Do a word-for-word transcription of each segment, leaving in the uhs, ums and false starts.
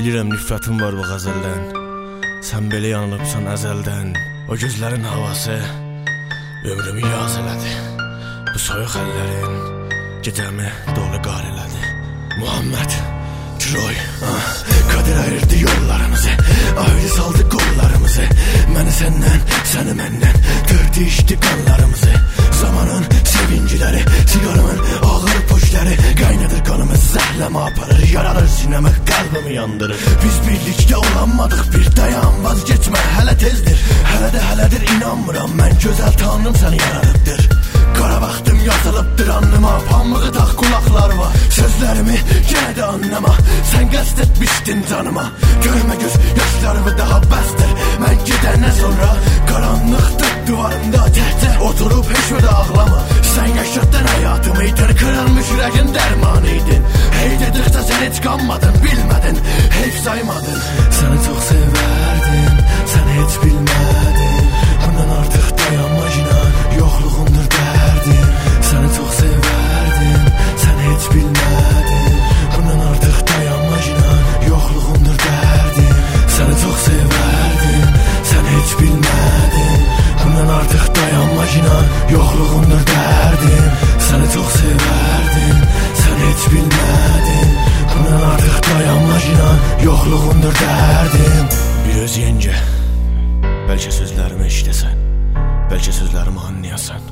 Bilirəm nifrətin var bu qəzəldən. Sən belə yanılıbsan əzəldən. O gözlərin havası ömrümü yaz elədi. Bu soyuq əllərin gecəmi dolu qar elədi. Muhammed Troy ah, kader ayırdı yollarımızı, ayrı saldı qollarımızı. Məni səndən, səni məndən gördü içdi qanlarımızı. Zamanın sevinciləri, sigarımın ağır poşları qaynadır qanımız, zəhləmə aparır, yaradır sinəmi, qalbimi yandırır. Biz birlikdə olanmadıq, bir dayan, vazgeçmə, hələ tezdir. Hələ də hələdir, inanmıram, mən gözəl tanrım səni yaradıbdır. Qara vaxtım yazılıbdır anlıma, pambığı tax qulaqlar var. Sözlərimi yenə də anlama, sən qəsd etmişdin canıma. Görmə göz yaşlarımı daha bəsdir, mən gedəndən sonra qaranlıqdır duvarımda təhcə oturub heç və də ağlama. Sən yaşatdın həyatımı idir, kırılmış ürəyin dərmanı idin. Hey dedikcə sən heç qanmadın, bilmədin, heyf saymadın. Səni çox sevərdim, sən heç bilmədin. Bundan artıq dayanma inan, yoxluğundur dərdim. Səni çox sevərdim, sən heç bilmədin. Bundan artıq dayanma inan, yoxluğundur dərdim. Səni çox sevərdim, sən heç bilmədin. Bundan artıq dayanma inan, yoxluğundur dərdim. Səni çox sevərdim, sən heç bilmədin. Bundan artıq dayanma inan, yoxluğundur dərdim. Bir öz yencə, bəlkə sözlərimi eşidəsən, bəlkə sözlərimi anlayasan.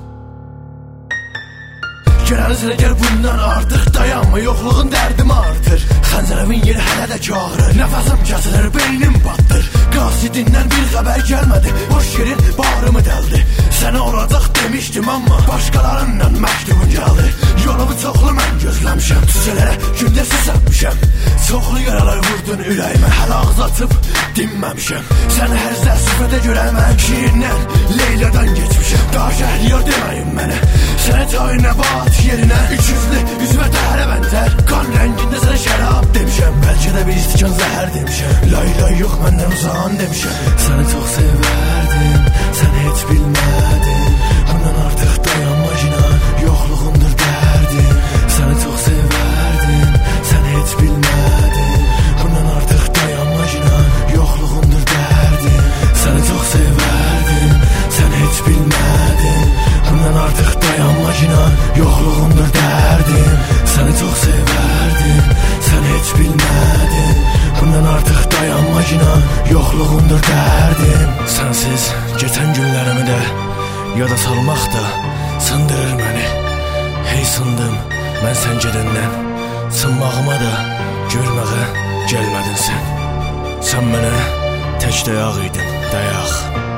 Gələnizlə gəl bundan artıq dayanma, yoxluğun dərdimi artır. Xəncərimin yeri hələ də ki ağrır, nəfəsim kəsilir, beynim batdır. Qasidindən bir xəbər gəlmədi, boş yerin bağrımı dəldi. Sənə olacaq demişdim amma başqalarından məktubun gəldi. Yolumu çoxlu mən gözləmişəm, tüsələrə gündə səsəmişəm. Çoxlu yaralar vurdun ürəyimə, hələ ağız açıb dinməmişəm. Səni hər zərsifədə görə mən şiirindən, Leyladan geçmişəm. Daha şəhriyor deməyin mənə, sənə tayinə bat yerinə. Üç yüzlü üzvə dəhərə bənzər, qan rəngində sənə şərab demişəm. Bəlkə də bir istikan zəhər demişəm. Lay lay yox məndən uzağın demişəm. Səni çox sevərdim, sən heç bilmədin. Bundan artıq dayanma inan, yoxluğundur dərdim. Səni çox sevərdim, sən heç bilmədin. Bundan artıq dayanma inan, yoxluğundur dərdim. Səni çox sevərdim, sən heç bilmədin. Bundan artıq dayanma inan, yoxluğundur dərdim. Səni çox sevərdim, sən heç bilmədin. Bundan artıq dayanma inan, yoxluğundur dərdim. Sənsiz keçən günlərimi də yada salmaq da sındırır məni. Hey sındım mən sən gedəndən, sınmağıma da görməyə gəlmədin sən. Sən mənə tək dayaq idin, dayaq.